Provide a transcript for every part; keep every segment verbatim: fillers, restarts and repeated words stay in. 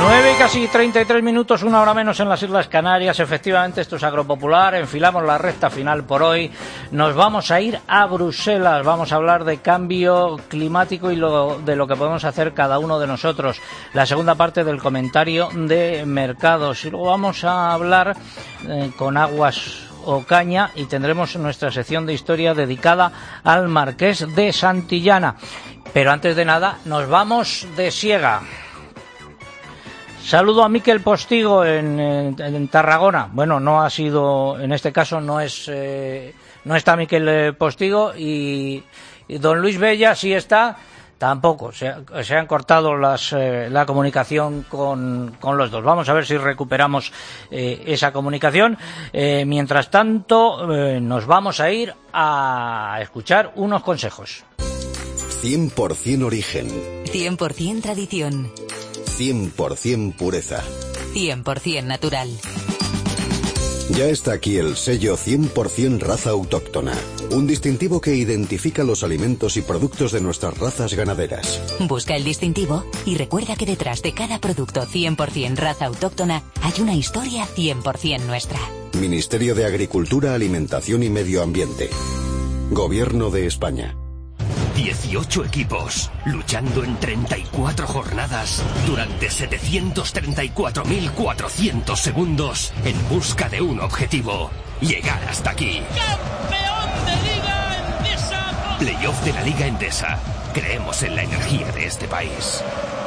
nueve y casi treinta y tres minutos, una hora menos en las Islas Canarias. Efectivamente, esto es Agropopular. Enfilamos la recta final por hoy. Nos vamos a ir a Bruselas. Vamos a hablar de cambio climático y lo, de lo que podemos hacer cada uno de nosotros. La segunda parte del comentario de mercados. Y luego vamos a hablar eh, con Aguas Ocaña y tendremos nuestra sección de historia dedicada al Marqués de Santillana. Pero antes de nada, nos vamos de siega. Saludo a Miquel Postigo en, en, en Tarragona. Bueno, no ha sido, en este caso no es, eh, no está Miquel Postigo y, y don Luis Bella sí está, tampoco. Se, se han cortado las, eh, la comunicación con, con los dos. Vamos a ver si recuperamos eh, esa comunicación. Eh, mientras tanto, eh, nos vamos a ir a escuchar unos consejos. cien por ciento origen. cien por ciento tradición. cien por ciento pureza. cien por ciento natural. Ya está aquí el sello cien por ciento raza autóctona, un distintivo que identifica los alimentos y productos de nuestras razas ganaderas. Busca el distintivo y recuerda que detrás de cada producto cien por ciento raza autóctona hay una historia cien por ciento nuestra. Ministerio de Agricultura, Alimentación y Medio Ambiente. Gobierno de España. dieciocho equipos, luchando en treinta y cuatro jornadas durante setecientos treinta y cuatro mil cuatrocientos segundos en busca de un objetivo: llegar hasta aquí. ¡Campeón de Liga Endesa! Playoff de la Liga Endesa. Creemos en la energía de este país.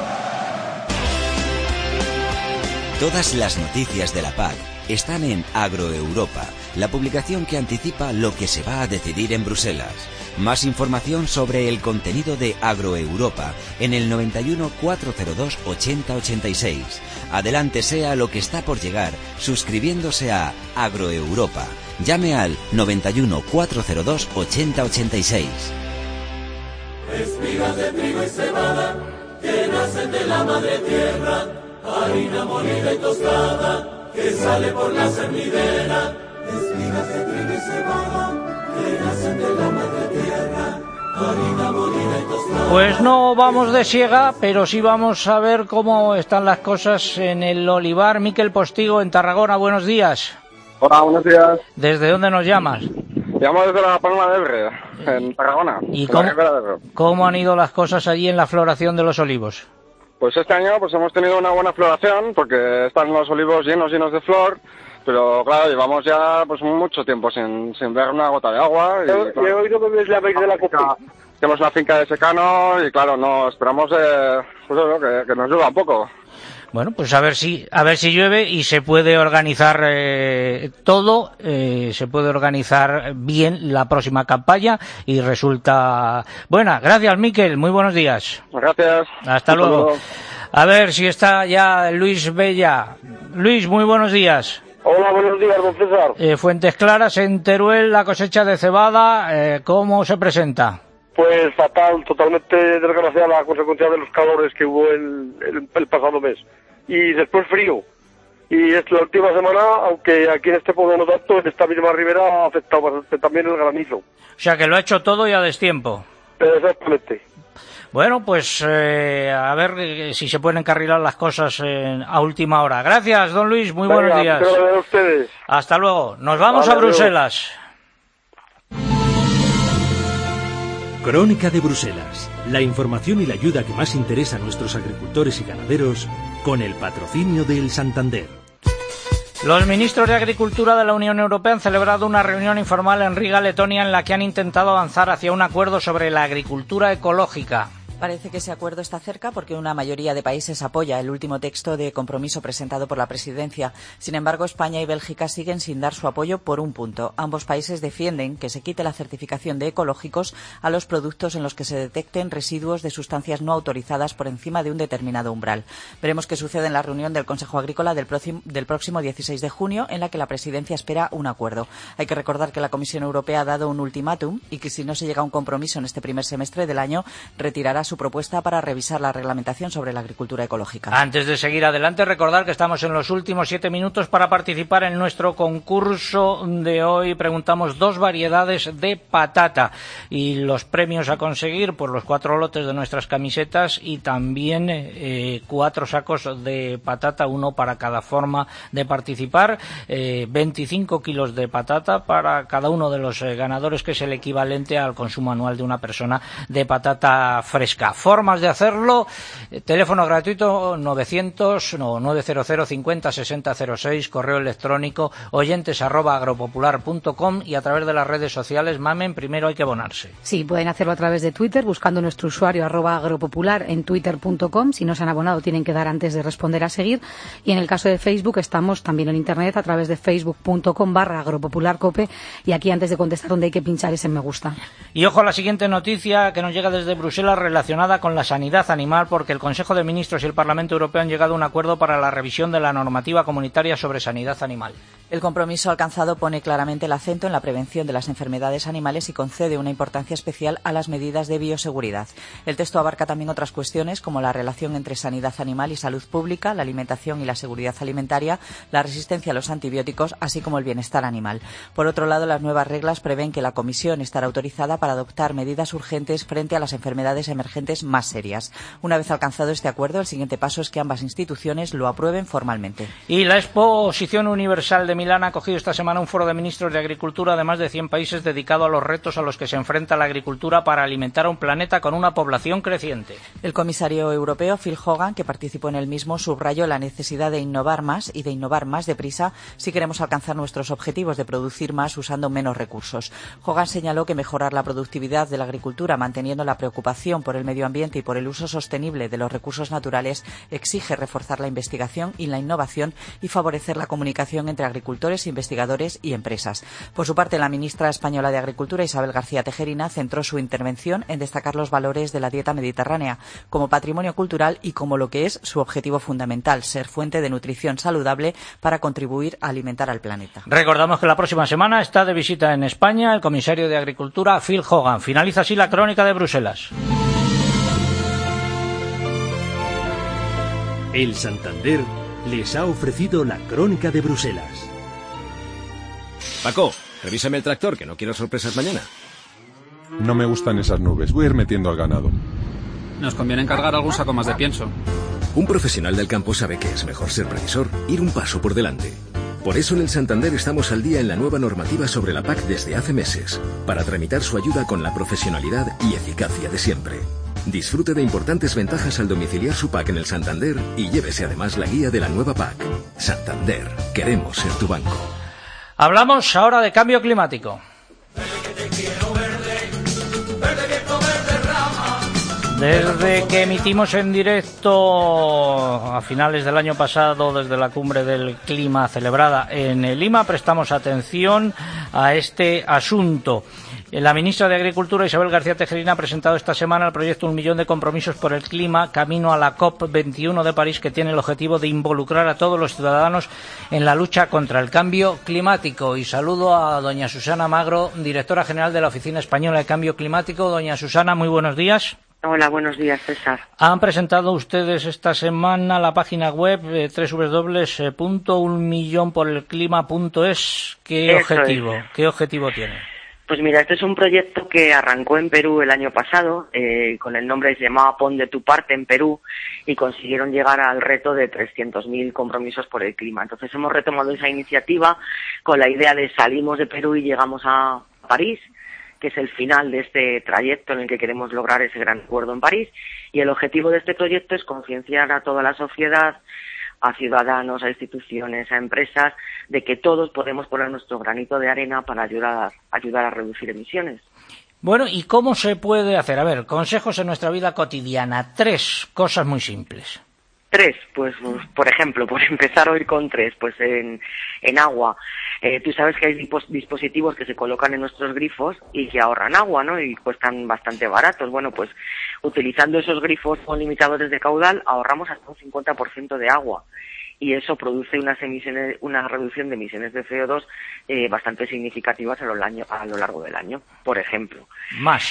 Todas las noticias de la P A C están en Agroeuropa, la publicación que anticipa lo que se va a decidir en Bruselas. Más información sobre el contenido de Agroeuropa en el noventa y uno, cuatrocientos dos, ochenta, ochenta y seis. Adelántese a lo que está por llegar suscribiéndose a Agroeuropa. Llame al noventa y uno, cuatrocientos dos, ochenta, ochenta y seis. Espigas de trigo y cebada que nacen de la madre tierra, harina molida y tostada que sale por la cernidera. Espigas de trigo y cebada que nacen de la madre tierra, harina molida y tostada. Pues no vamos de siega, pero sí vamos a ver cómo están las cosas en el olivar. Miquel Postigo en Tarragona, buenos días. Hola, buenos días. ¿Desde dónde nos llamas? Llamo desde la Palma de Ebre, en Tarragona. ¿Y cómo, cómo han ido las cosas allí en la floración de los olivos? Pues este año pues hemos tenido una buena floración porque están los olivos llenos, llenos de flor. Pero claro, llevamos ya pues mucho tiempo sin, sin ver una gota de agua. Y, Yo, claro, he oído que es la vez de la copa. Tenemos una finca de secano y claro, no esperamos eh, pues, bueno, que, que nos llueva un poco. Bueno, pues a ver si a ver si llueve y se puede organizar eh, todo, eh, se puede organizar bien la próxima campaña y resulta buena. Gracias, Miquel. Muy buenos días. Gracias. Hasta un luego. saludo. A ver si está ya Luis Bella. Luis, muy buenos días. Hola, buenos días, don César. Eh, Fuentes Claras, en Teruel, la cosecha de cebada, eh, ¿cómo se presenta? Pues fatal, totalmente desgraciada la consecuencia de los calores que hubo el, el, el pasado mes. Y después frío. Y es la última semana, aunque aquí en este pueblo no tanto, en esta misma ribera ha afectado bastante también el granizo. O sea que lo ha hecho todo y a destiempo. Exactamente. Bueno, pues eh, a ver eh, si se pueden encarrilar las cosas eh, a última hora. Gracias, don Luis, muy Venga, buenos días. a ustedes. Hasta luego. Nos vamos Vale, a Bruselas. Crónica de Bruselas. La información y la ayuda que más interesa a nuestros agricultores y ganaderos con el patrocinio del Santander. Los ministros de Agricultura de la Unión Europea han celebrado una reunión informal en Riga, Letonia, en la que han intentado avanzar hacia un acuerdo sobre la agricultura ecológica. Parece que ese acuerdo está cerca porque una mayoría de países apoya el último texto de compromiso presentado por la presidencia. Sin embargo, España y Bélgica siguen sin dar su apoyo por un punto. Ambos países defienden que se quite la certificación de ecológicos a los productos en los que se detecten residuos de sustancias no autorizadas por encima de un determinado umbral. Veremos qué sucede en la reunión del Consejo Agrícola del próximo, del próximo dieciséis de junio, en la que la presidencia espera un acuerdo. Hay que recordar que la Comisión Europea ha dado un ultimátum y que si no se llega a un compromiso en este primer semestre del año, retirará su propuesta para revisar la reglamentación sobre la agricultura ecológica. Antes de seguir adelante, recordar que estamos en los últimos siete minutos para participar en nuestro concurso de hoy. Preguntamos dos variedades de patata y los premios a conseguir por los cuatro lotes de nuestras camisetas y también eh, cuatro sacos de patata, uno para cada forma de participar, eh, veinticinco kilos de patata para cada uno de los eh, ganadores, que es el equivalente al consumo anual de una persona de patata fresca. Formas de hacerlo: eh, teléfono gratuito novecientos, no, nueve cero cero cincuenta sesenta cero seis, correo electrónico oyentes arroba agropopular punto com, y a través de las redes sociales. Mamen, primero hay que abonarse. Sí, pueden hacerlo a través de Twitter, buscando nuestro usuario arroba agropopular en twitter punto com. Si no se han abonado, tienen que dar antes de responder a seguir. Y en el caso de Facebook, estamos también en internet a través de facebook punto com barra agropopularcope, y aquí antes de contestar donde hay que pinchar ese me gusta. Y ojo a la siguiente noticia que nos llega desde Bruselas relacionada con la sanidad animal, porque el Consejo de Ministros y el Parlamento Europeo han llegado a un acuerdo para la revisión de la normativa comunitaria sobre sanidad animal. El compromiso alcanzado pone claramente el acento en la prevención de las enfermedades animales y concede una importancia especial a las medidas de bioseguridad. El texto abarca también otras cuestiones como la relación entre sanidad animal y salud pública, la alimentación y la seguridad alimentaria, la resistencia a los antibióticos, así como el bienestar animal. Por otro lado, las nuevas reglas prevén que la Comisión estará autorizada para adoptar medidas urgentes frente a las enfermedades emergentes más serias. Una vez alcanzado este acuerdo, el siguiente paso es que ambas instituciones lo aprueben formalmente. Y la Exposición Universal de Milán ha acogido esta semana un foro de ministros de Agricultura de más de cien países dedicado a los retos a los que se enfrenta la agricultura para alimentar a un planeta con una población creciente. El comisario europeo Phil Hogan, que participó en el mismo, subrayó la necesidad de innovar más y de innovar más deprisa si queremos alcanzar nuestros objetivos de producir más usando menos recursos. Hogan señaló que mejorar la productividad de la agricultura manteniendo la preocupación por el medio ambiente y por el uso sostenible de los recursos naturales exige reforzar la investigación y la innovación y favorecer la comunicación entre agricultores, investigadores y empresas. Por su parte, la ministra española de Agricultura, Isabel García Tejerina, centró su intervención en destacar los valores de la dieta mediterránea como patrimonio cultural y como lo que es su objetivo fundamental, ser fuente de nutrición saludable para contribuir a alimentar al planeta. Recordamos que la próxima semana está de visita en España el comisario de Agricultura, Phil Hogan. Finaliza así la crónica de Bruselas. El Santander les ha ofrecido la crónica de Bruselas. Paco, revísame el tractor, que no quiero sorpresas mañana. No me gustan esas nubes, voy a ir metiendo al ganado. Nos conviene encargar algún saco más de pienso. Un profesional del campo sabe que es mejor ser previsor, ir un paso por delante. Por eso en el Santander estamos al día en la nueva normativa sobre la P A C desde hace meses, para tramitar su ayuda con la profesionalidad y eficacia de siempre. Disfrute de importantes ventajas al domiciliar su P A C en el Santander y llévese además la guía de la nueva P A C. Santander, queremos ser tu banco. Hablamos ahora de cambio climático. Desde que emitimos en directo a finales del año pasado desde la cumbre del clima celebrada en Lima, prestamos atención a este asunto. La ministra de Agricultura, Isabel García Tejerina, ha presentado esta semana el proyecto Un Millón de Compromisos por el Clima, camino a la COP veintiuno de París, que tiene el objetivo de involucrar a todos los ciudadanos en la lucha contra el cambio climático. Y saludo a doña Susana Magro, directora general de la Oficina Española de Cambio Climático. Doña Susana, muy buenos días. Hola, buenos días, César. Han presentado ustedes esta semana la página web eh, doble u doble u doble u punto un millón por el clima punto es. ¿Qué Eso objetivo? es. ¿Qué objetivo tiene? Pues mira, este es un proyecto que arrancó en Perú el año pasado, eh, con el nombre, se llamaba Pon de tu parte en Perú, y consiguieron llegar al reto de trescientos mil compromisos por el clima. Entonces hemos retomado esa iniciativa con la idea de salimos de Perú y llegamos a París, que es el final de este trayecto en el que queremos lograr ese gran acuerdo en París, y el objetivo de este proyecto es concienciar a toda la sociedad, a ciudadanos, a instituciones, a empresas, de que todos podemos poner nuestro granito de arena para ayudar, ayudar a reducir emisiones. Bueno, ¿y cómo se puede hacer? A ver, consejos en nuestra vida cotidiana. Tres cosas muy simples. Tres, pues, pues por ejemplo, por empezar hoy con tres, pues en, en agua. Eh, tú sabes que hay dispos- dispositivos que se colocan en nuestros grifos y que ahorran agua, ¿no? Y cuestan bastante baratos. Bueno, pues utilizando esos grifos con limitadores de caudal ahorramos hasta un cincuenta por ciento de agua. Y eso produce unas emisiones, una reducción de emisiones de C O dos eh, bastante significativas a lo, año, a lo largo del año, por ejemplo. Más.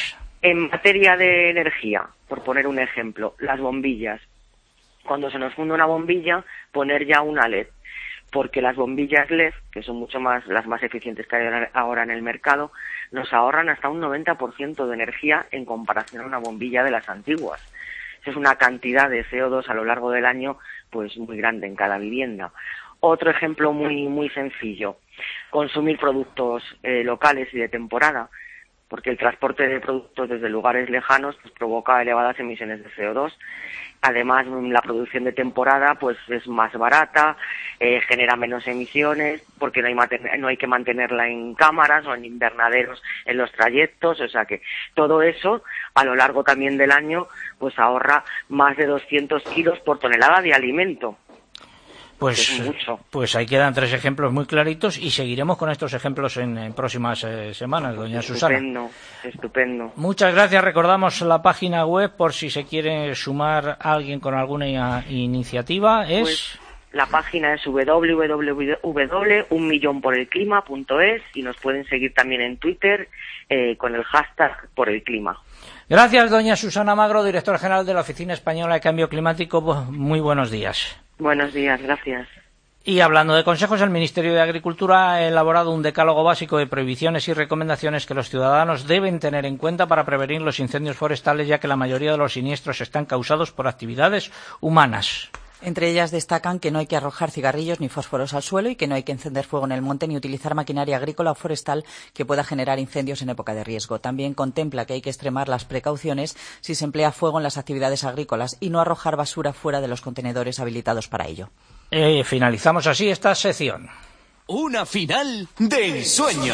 En materia de energía, por poner un ejemplo, las bombillas. Cuando se nos funde una bombilla, poner ya una L E D, porque las bombillas L E D, que son mucho más las más eficientes que hay ahora en el mercado, nos ahorran hasta un noventa por ciento de energía en comparación a una bombilla de las antiguas. Eso es una cantidad de C O dos a lo largo del año pues muy grande en cada vivienda. Otro ejemplo muy muy sencillo, consumir productos eh, locales y de temporada, porque el transporte de productos desde lugares lejanos pues provoca elevadas emisiones de C O dos. Además, la producción de temporada pues es más barata, eh, genera menos emisiones, porque no hay, no hay que mantenerla en cámaras o en invernaderos en los trayectos, o sea que todo eso a lo largo también del año pues ahorra más de doscientos kilos por tonelada de alimento. Pues, pues ahí quedan tres ejemplos muy claritos y seguiremos con estos ejemplos en, en próximas eh, semanas, doña Susana. Estupendo, estupendo. Muchas gracias. Recordamos la página web por si se quiere sumar alguien con alguna iniciativa. Es pues, la página es doble u doble u doble u punto un millón por el clima punto es y nos pueden seguir también en Twitter eh, con el hashtag por el clima. Gracias, doña Susana Magro, directora general de la Oficina Española de Cambio Climático. Muy buenos días. Buenos días, gracias. Y hablando de consejos, el Ministerio de Agricultura ha elaborado un decálogo básico de prohibiciones y recomendaciones que los ciudadanos deben tener en cuenta para prevenir los incendios forestales, ya que la mayoría de los siniestros están causados por actividades humanas. Entre ellas destacan que no hay que arrojar cigarrillos ni fósforos al suelo y que no hay que encender fuego en el monte ni utilizar maquinaria agrícola o forestal que pueda generar incendios en época de riesgo. También contempla que hay que extremar las precauciones si se emplea fuego en las actividades agrícolas y no arrojar basura fuera de los contenedores habilitados para ello. Eh, finalizamos así esta sección. Una final de ensueño.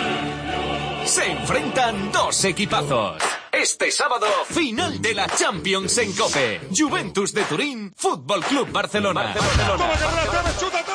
Se enfrentan dos equipazos. Este sábado, final de la Champions en COPE. Juventus de Turín, Fútbol Club Barcelona. Barcelona. Barcelona.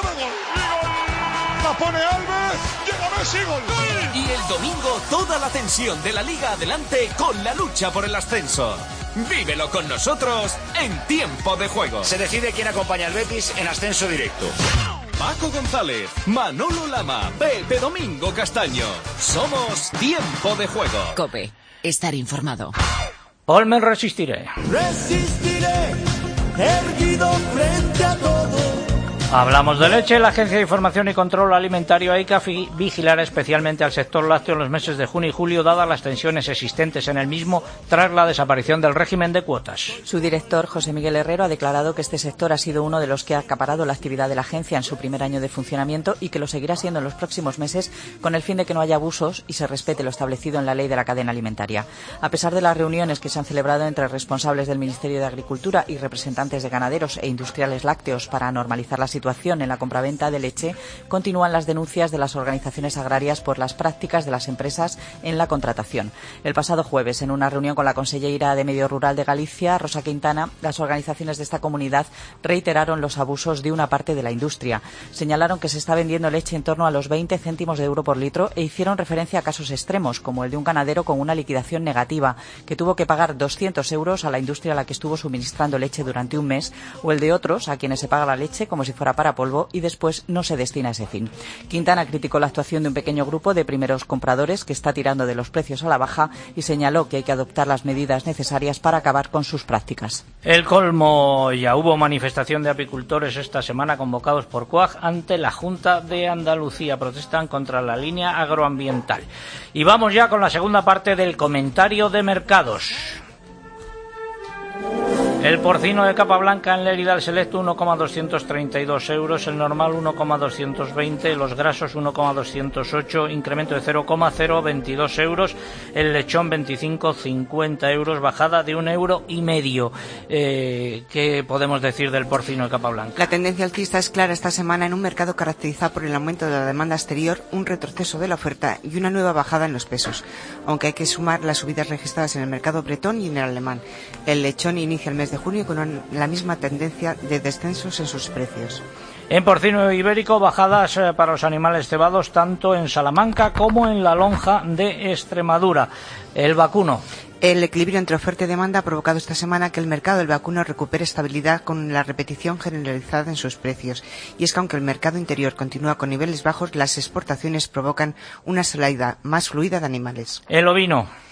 La pone Alves, llega Messi, gol. Y el domingo, toda la tensión de la Liga adelante con la lucha por el ascenso. Vívelo con nosotros en Tiempo de Juego. Se decide quién acompaña al Betis en ascenso directo. Paco González, Manolo Lama, Pepe Domingo Castaño. Somos Tiempo de Juego. COPE. Estar informado. Hoy me resistiré. Resistiré, erguido frente a todo. Hablamos de leche. La Agencia de Información y Control Alimentario AICA vigilará especialmente al sector lácteo en los meses de junio y julio, dadas las tensiones existentes en el mismo tras la desaparición del régimen de cuotas. Su director, José Miguel Herrero, ha declarado que este sector ha sido uno de los que ha acaparado la actividad de la agencia en su primer año de funcionamiento y que lo seguirá siendo en los próximos meses, con el fin de que no haya abusos y se respete lo establecido en la ley de la cadena alimentaria. A pesar de las reuniones que se han celebrado entre responsables del Ministerio de Agricultura y representantes de ganaderos e industriales lácteos para normalizar la situación en la compraventa de leche, continúan las denuncias de las organizaciones agrarias por las prácticas de las empresas en la contratación. El pasado jueves, en una reunión con la consellera de Medio Rural de Galicia, Rosa Quintana, las organizaciones de esta comunidad reiteraron los abusos de una parte de la industria. Señalaron que se está vendiendo leche en torno a los veinte céntimos de euro por litro e hicieron referencia a casos extremos, como el de un ganadero con una liquidación negativa, que tuvo que pagar doscientos euros a la industria a la que estuvo suministrando leche durante un mes, o el de otros a quienes se paga la leche como si fuera para polvo y después no se destina a ese fin. Quintana criticó la actuación de un pequeño grupo de primeros compradores que está tirando de los precios a la baja y señaló que hay que adoptar las medidas necesarias para acabar con sus prácticas. El colmo: ya hubo manifestación de apicultores esta semana convocados por COAG ante la Junta de Andalucía. Protestan contra la línea agroambiental. Y vamos ya con la segunda parte del comentario de mercados. El porcino de capa blanca en Lérida, el selecto uno coma doscientos treinta y dos euros, el normal uno coma doscientos veinte, los grasos uno coma doscientos ocho, incremento de cero coma cero veintidós euros, el lechón veinticinco coma cincuenta euros, bajada de un euro y medio. Eh, ¿Qué podemos decir del porcino de capa blanca? La tendencia alcista es clara esta semana en un mercado caracterizado por el aumento de la demanda exterior, un retroceso de la oferta y una nueva bajada en los pesos, aunque hay que sumar las subidas registradas en el mercado bretón y en el alemán. El lechón inicia el mes de junio con la misma tendencia de descensos en sus precios. En porcino ibérico, bajadas para los animales cebados tanto en Salamanca como en la lonja de Extremadura. El vacuno. El equilibrio entre oferta y demanda ha provocado esta semana que el mercado del vacuno recupere estabilidad con la repetición generalizada en sus precios. Y es que aunque el mercado interior continúa con niveles bajos, las exportaciones provocan una salida más fluida de animales. El ovino.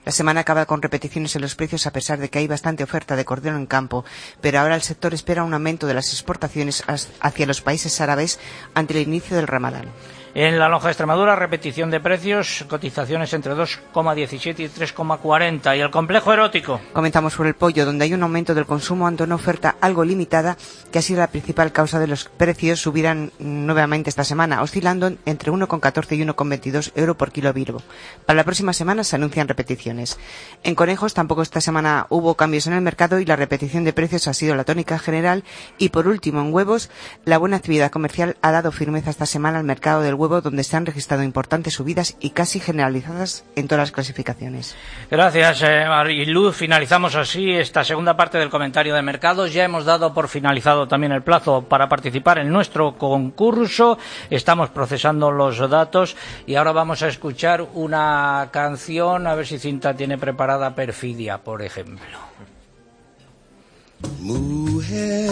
La semana acaba con repeticiones en los precios a pesar de que hay bastante oferta de cordero en campo, pero ahora el sector espera un aumento de las exportaciones hacia los países árabes ante el inicio del Ramadán. En la lonja de Extremadura, repetición de precios, cotizaciones entre dos coma diecisiete y tres coma cuarenta. ¿Y el complejo erótico? Comenzamos por el pollo, donde hay un aumento del consumo ante una oferta algo limitada, que ha sido la principal causa de los precios subirán nuevamente esta semana, oscilando entre uno coma catorce y uno coma veintidós euros por kilo vivo. Para la próxima semana se anuncian repeticiones. En conejos tampoco esta semana hubo cambios en el mercado y la repetición de precios ha sido la tónica general. Y por último, en huevos, la buena actividad comercial ha dado firmeza esta semana al mercado del huevo, donde se han registrado importantes subidas y casi generalizadas en todas las clasificaciones. Gracias, eh, Mariluz. Finalizamos así esta segunda parte del comentario de mercados. Ya hemos dado por finalizado también el plazo para participar en nuestro concurso. Estamos procesando los datos y ahora vamos a escuchar una canción, a ver si Cinta tiene preparada Perfidia, por ejemplo. Mujer,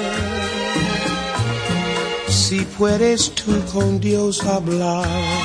si puedes tú con Dios hablar,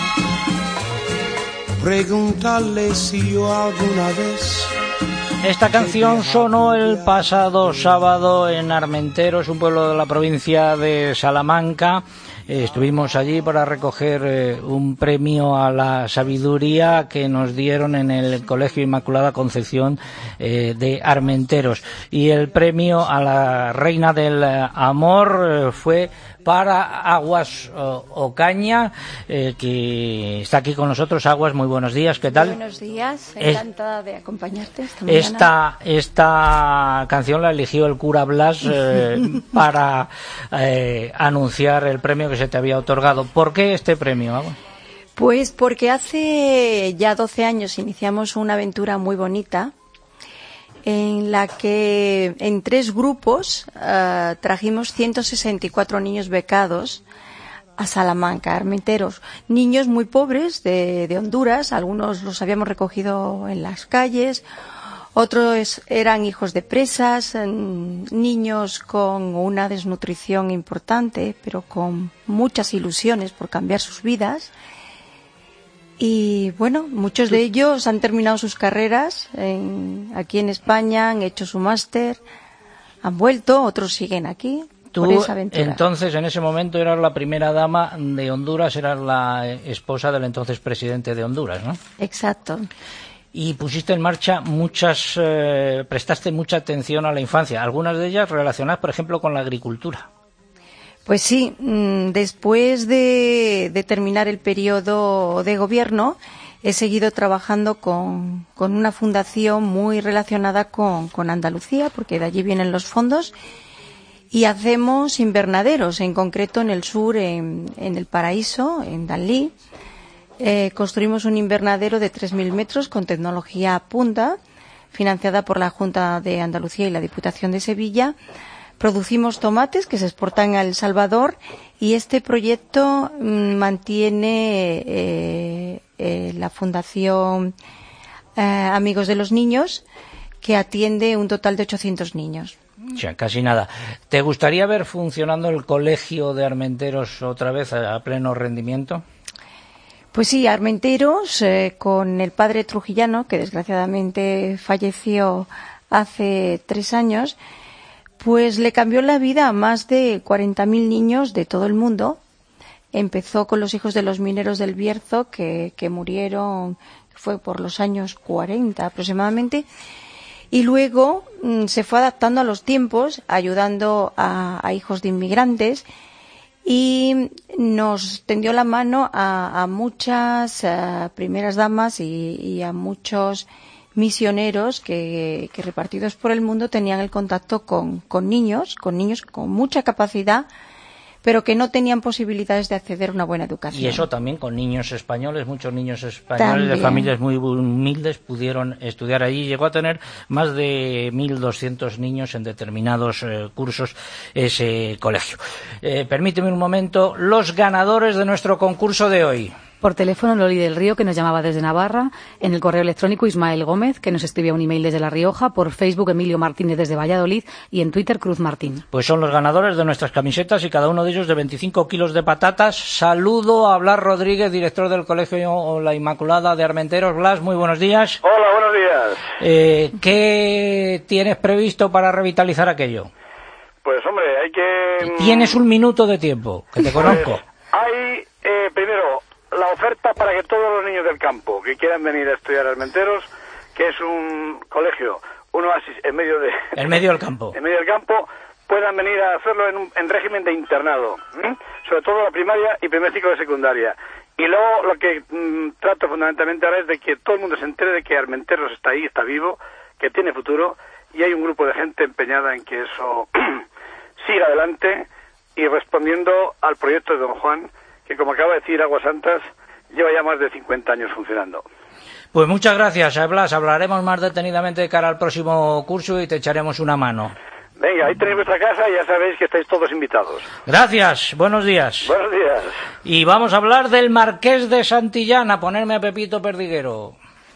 pregúntale si yo alguna vez... Esta canción sonó el pasado sábado en Armenteros, un pueblo de la provincia de Salamanca. Eh, estuvimos allí para recoger eh, un premio a la sabiduría que nos dieron en el Colegio Inmaculada Concepción eh, de Armenteros. Y el premio a la Reina del Amor eh, fue para Aguas o, Ocaña, eh, que está aquí con nosotros. Aguas, muy buenos días, ¿qué tal? Buenos días, encantada es, de acompañarte esta mañana. Esta, esta canción la eligió el cura Blas eh, para eh, anunciar el premio que se te había otorgado. ¿Por qué este premio, Aguas? Pues porque hace ya doce años iniciamos una aventura muy bonita en la que en tres grupos uh, trajimos ciento sesenta y cuatro niños becados a Salamanca, Armenteros, niños muy pobres de, de Honduras. Algunos los habíamos recogido en las calles, otros eran hijos de presas, niños con una desnutrición importante, pero con muchas ilusiones por cambiar sus vidas. Y bueno, muchos de ellos han terminado sus carreras en, aquí en España, han hecho su máster, han vuelto, otros siguen aquí. Tú, por esa aventura. Entonces, en ese momento eras la primera dama de Honduras, eras la esposa del entonces presidente de Honduras, ¿no? Exacto. Y pusiste en marcha muchas, eh, prestaste mucha atención a la infancia, algunas de ellas relacionadas, por ejemplo, con la agricultura. Pues sí, después de, de terminar el periodo de gobierno, he seguido trabajando con, con una fundación muy relacionada con, con Andalucía, porque de allí vienen los fondos, y hacemos invernaderos, en concreto en el sur, en, en El Paraíso, en Danlí. Eh, construimos un invernadero de tres mil metros con tecnología punta, financiada por la Junta de Andalucía y la Diputación de Sevilla. Producimos tomates que se exportan a El Salvador y este proyecto mmm, mantiene eh, eh, la Fundación eh, Amigos de los Niños, que atiende un total de ochocientos niños. O sea, casi nada. ¿Te gustaría ver funcionando el colegio de Armenteros otra vez a, a pleno rendimiento? Pues sí, Armenteros, eh, con el padre Trujillano, que desgraciadamente falleció hace tres años, pues le cambió la vida a más de cuarenta mil niños de todo el mundo. Empezó con los hijos de los mineros del Bierzo, que, que murieron, fue por los años cuarenta aproximadamente, y luego mmm, se fue adaptando a los tiempos, ayudando a, a hijos de inmigrantes, y nos tendió la mano a, a muchas uh, primeras damas y, y a muchos misioneros que, que repartidos por el mundo tenían el contacto con, con niños, con niños con mucha capacidad, pero que no tenían posibilidades de acceder a una buena educación. Y eso también con niños españoles, muchos niños españoles también. De familias muy humildes pudieron estudiar allí. Llegó a tener más de mil doscientos niños en determinados eh, cursos ese colegio. Eh, permíteme un momento, los ganadores de nuestro concurso de hoy. Por teléfono Loli del Río, que nos llamaba desde Navarra, en el correo electrónico Ismael Gómez, que nos escribía un email desde La Rioja, por Facebook Emilio Martínez desde Valladolid y en Twitter Cruz Martín. Pues son los ganadores de nuestras camisetas y cada uno de ellos de veinticinco kilos de patatas. Saludo a Blas Rodríguez, director del Colegio La Inmaculada de Armenteros. Blas, muy buenos días. Hola, buenos días. Eh, ¿Qué tienes previsto para revitalizar aquello? Pues hombre, hay que... Tienes un minuto de tiempo, que te conozco. Pues, hay, eh, primero, la oferta para que todos los niños del campo que quieran venir a estudiar a Armenteros, que es un colegio, un oasis en medio de... En medio del campo. En medio del campo, puedan venir a hacerlo en, un, en régimen de internado, ¿eh? Sobre todo la primaria y primer ciclo de secundaria. Y luego lo que mmm, trato fundamentalmente ahora es de que todo el mundo se entere de que Armenteros está ahí, está vivo, que tiene futuro, y hay un grupo de gente empeñada en que eso siga adelante y respondiendo al proyecto de don Juan, que como acaba de decir Aguas Santas, lleva ya más de cincuenta años funcionando. Pues muchas gracias, Blas. Hablaremos más detenidamente de cara al próximo curso y te echaremos una mano. Venga, ahí tenéis vuestra casa y ya sabéis que estáis todos invitados. Gracias, buenos días. Buenos días. Y vamos a hablar del Marqués de Santillán, a ponerme a Pepito Perdiguero.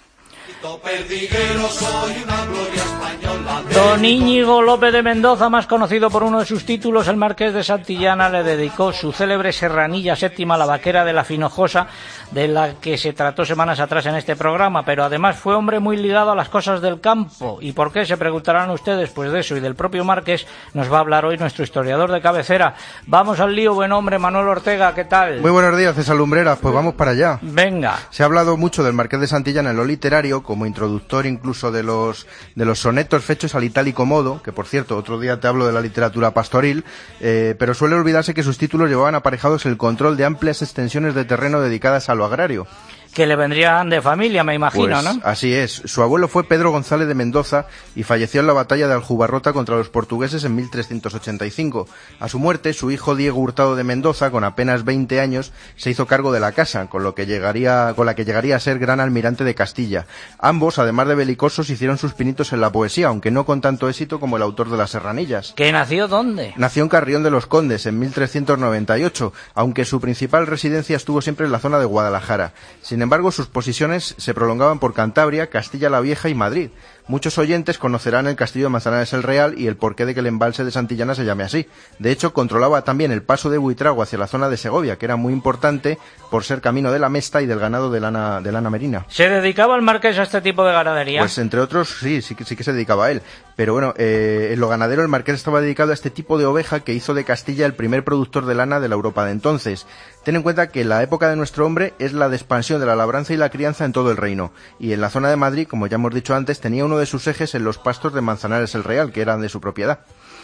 Perdiguero, soy una gloria española. Don Íñigo López de Mendoza, más conocido por uno de sus títulos, el Marqués de Santillana, le dedicó su célebre Serranilla Séptima, la vaquera de la Finojosa, de la que se trató semanas atrás en este programa, pero además fue hombre muy ligado a las cosas del campo. ¿Y por qué? Se preguntarán ustedes. Pues de eso y del propio Marqués nos va a hablar hoy nuestro historiador de cabecera. Vamos al lío, buen hombre, Manuel Ortega, ¿qué tal? Muy buenos días, César Lumbreras, pues vamos para allá. Venga. Se ha hablado mucho del Marqués de Santillana en lo literario, como introductor incluso de los de los sonetos fechos al itálico modo, que por cierto, otro día te hablo de la literatura pastoril, eh, pero suele olvidarse que sus títulos llevaban aparejados el control de amplias extensiones de terreno dedicadas a lo agrario. Que le vendrían de familia, me imagino, pues, ¿no? Así es. Su abuelo fue Pedro González de Mendoza y falleció en la batalla de Aljubarrota contra los portugueses en mil trescientos ochenta y cinco. A su muerte, su hijo Diego Hurtado de Mendoza, con apenas veinte años, se hizo cargo de la casa, con lo que llegaría, con la que llegaría a ser gran almirante de Castilla. Ambos, además de belicosos, hicieron sus pinitos en la poesía, aunque no con tanto éxito como el autor de las Serranillas. ¿Que nació dónde? Nació en Carrión de los Condes en mil trescientos noventa y ocho, aunque su principal residencia estuvo siempre en la zona de Guadalajara. Sin Sin embargo, sus posesiones se prolongaban por Cantabria, Castilla la Vieja y Madrid. Muchos oyentes conocerán el castillo de Manzanares el Real y el porqué de que el embalse de Santillana se llame así. De hecho, controlaba también el paso de Buitrago hacia la zona de Segovia, que era muy importante por ser camino de la Mesta y del ganado de lana, de lana merina. ¿Se dedicaba el marqués a este tipo de ganadería? Pues entre otros, sí, sí, sí que se dedicaba a él. Pero bueno, eh, en lo ganadero el marqués estaba dedicado a este tipo de oveja que hizo de Castilla el primer productor de lana de la Europa de entonces. Ten en cuenta que la época de nuestro hombre es la de expansión de la labranza y la crianza en todo el reino. Y en la zona de Madrid, como ya hemos dicho antes, tenía uno de sus ejes en los pastos de Manzanares el Real, que eran de su propiedad.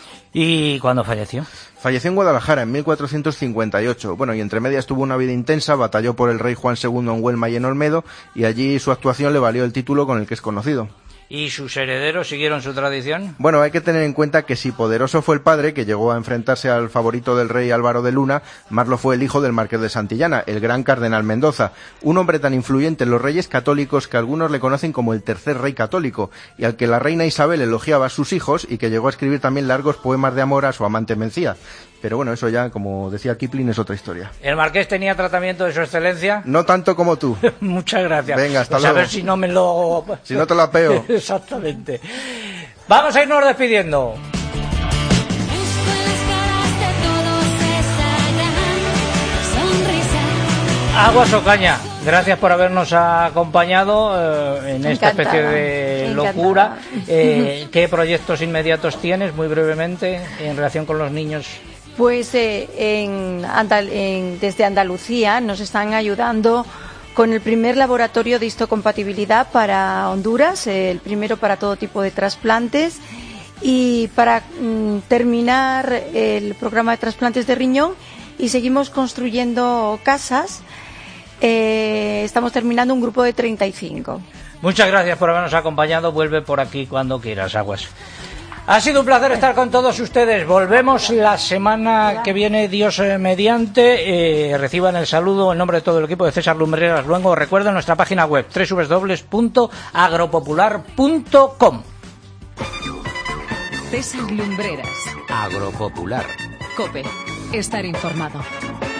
¿Y cuándo falleció? Falleció en Guadalajara en mil cuatrocientos cincuenta y ocho. Bueno, y entre medias tuvo una vida intensa, batalló por el rey Juan segundo en Huelma y en Olmedo, y allí su actuación le valió el título con el que es conocido. ¿Y sus herederos siguieron su tradición? Bueno, hay que tener en cuenta que si poderoso fue el padre, que llegó a enfrentarse al favorito del rey Álvaro de Luna, más lo fue el hijo del marqués de Santillana, el gran cardenal Mendoza, un hombre tan influyente en los reyes católicos que algunos le conocen como el tercer rey católico, y al que la reina Isabel elogiaba a sus hijos y que llegó a escribir también largos poemas de amor a su amante Mencía. Pero bueno, eso ya, como decía Kipling, es otra historia. ¿El marqués tenía tratamiento de su excelencia? No tanto como tú. Muchas gracias. Venga, hasta pues luego. A ver si no me lo... Si no te lo apeo. Exactamente. Vamos a irnos despidiendo. Aguas Ocaña, gracias por habernos acompañado eh, en esta Encantada. especie de Encantada. locura. Eh, ¿Qué proyectos inmediatos tienes, muy brevemente, en relación con los niños? Pues eh, en Andal- en, desde Andalucía nos están ayudando con el primer laboratorio de histocompatibilidad para Honduras, eh, el primero para todo tipo de trasplantes, y para mm, terminar el programa de trasplantes de riñón, y seguimos construyendo casas. Eh, estamos terminando un grupo de treinta y cinco. Muchas gracias por habernos acompañado. Vuelve por aquí cuando quieras, Aguas. Ha sido un placer estar con todos ustedes. Volvemos la semana que viene, Dios eh, mediante. Eh, reciban el saludo en nombre de todo el equipo de César Lumbreras Luengo. Recuerden nuestra página web doble u doble u doble u punto agropopular punto com. César Lumbreras. Agropopular. COPE. Estar informado.